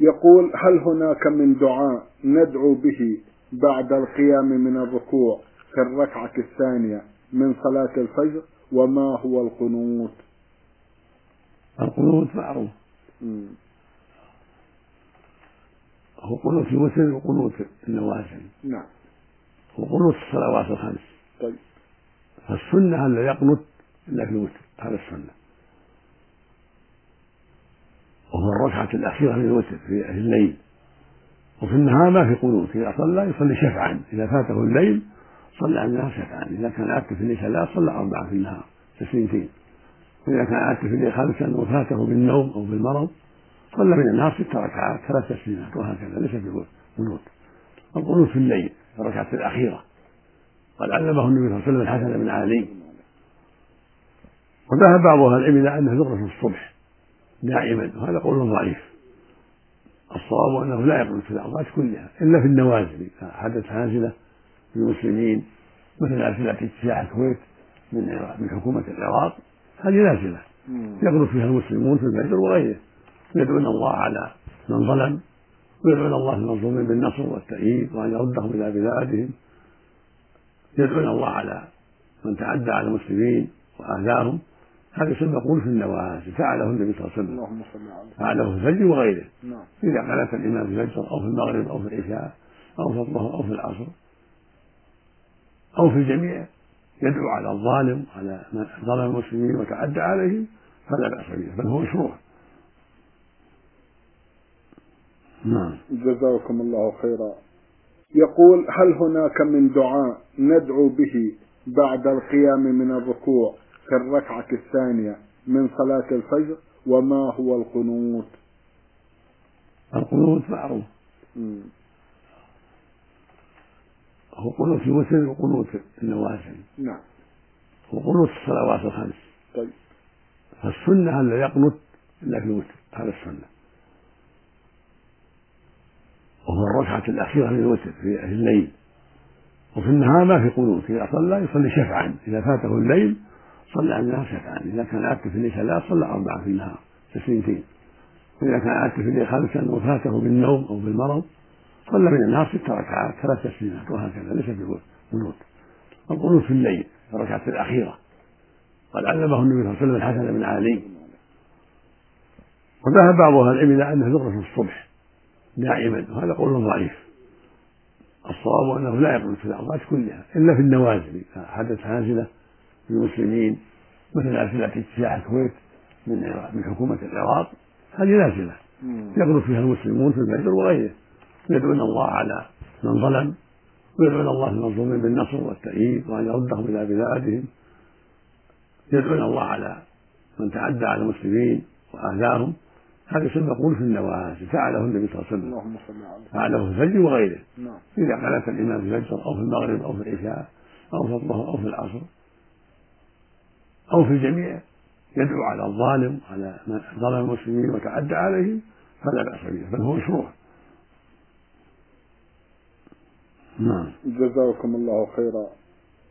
يقول: هل هناك من دعاء ندعو به بعد القيام من الركوع في الركعة الثانية من صلاة الفجر؟ وما هو القنوت؟ القنوت معروف، هو قنوت الوتر وقنوت النوافل. نعم. وقنوت الصلوات الخمس. طيب. فالسنة ألا يقنط إلا في الوتر، هذا السنة، وهو الركعة الأخيرة من الوتر في الليل. وفي النهار ما في قنوت، إذا صلى يصلي شفعا، إذا فاته الليل صلى على النهار شفعا، إذا كان عادته في الليل ثلاث صلى أربعة في النهار تسليمتين، وإذا كان عادته في الليل خمسا وفاته بالنوم أو بالمرض صلى من النهار 6 ركعات 3 تسليمات، وهكذا ليس في قنوت. القنوت في الليل في الركعة الأخيرة قد علمه النبي صلى الله عليه وسلم الحسن بن علي. وذهب بعض أهل العلم إلى أنه يقنط في الصبح دائما، وهذا قول ضعيف. الصواب أنه لا يقنط في الأوقات كلها إلا في النوازل، إذا حدث نازلة للمسلمين مثل نازلة اجتياح الكويت من حكومة العراق، هذه نازلة يقنط فيها المسلمون في الفجر وغيره، يدعون الله على من ظلم، ويدعون الله المظلومين بالنصر والتأييد وأن يردهم إلى بلادهم، يدعون الله على من تعدى على المسلمين وآذاهم. هذا يسمى قنوت في النوازل، فعله النبي صلى الله عليه وسلم، فعله في الفجر وغيره. إذا قنت الإمام في الفجر أو في المغرب أو في العشاء أو في الظهر أو في العصر أو في الجميع يدعو على الظالم، على من ظلم المسلمين وتعدى عليهم، فلا بأس به، بل هو مشروع. نعم. جزاكم الله خيرا. يقول: هل هناك من دعاء ندعو به بعد القيام من الركوع في الركعة الثانية من صلاة الفجر؟ وما هو القنوت؟ القنوت معروف، هو قنوت الوتر وقنوت النوافل. نعم. وقنوت الصلوات الخمس. طيب. فالسنة ألا يقنط إلا في الوتر، هذا السنة، وهو الركعة الأخيرة من الوتر في الليل. وفي النهار ما في قنوت، إذا صلى يصلي شفعا، إذا فاته الليل صلى على النهار شفعا، إذا كان عادته في الليل ثلاث صلى أربعة في النهار تسليمتين، وإذا كان عادته في الليل خمسا وفاته بالنوم أو بالمرض صلى من النهار 6 ركعات 3 تسليمات، وهكذا ليس في قنوت. القنوت في الليل في الركعة الأخيرة قد علمه النبي صلى الله عليه وسلم الحسن بن علي. وذهب بعض أهل العلم إلى أنه يقنط في الصبح دائما، وهذا قول ضعيف. الصواب أنه لا يقنط في الأوقات كلها إلا في النوازل، إذا حدث نازلة للمسلمين مثل نازلة اجتياح الكويت من حكومة العراق، هذه نازلة يقنط فيها المسلمون في الفجر وغيره، يدعون الله على من ظلم، ويدعون الله المظلومين بالنصر والتأييد وأن يردهم إلى بلادهم، يدعون الله على من تعدى على المسلمين وآذاهم. هذا يسمى قنوت في النوازل، فعله النبي صلى الله عليه وسلم، فعله في الفجر وغيره. إذا قنت الإمام في الفجر أو في المغرب أو في العشاء أو في الظهر أو في العصر أو في الجميع يدعو على الظالم، على من ظلم المسلمين وتعدى عليهم، فلا بأس به، بل هو مشروع. نعم. جزاكم الله خيرا.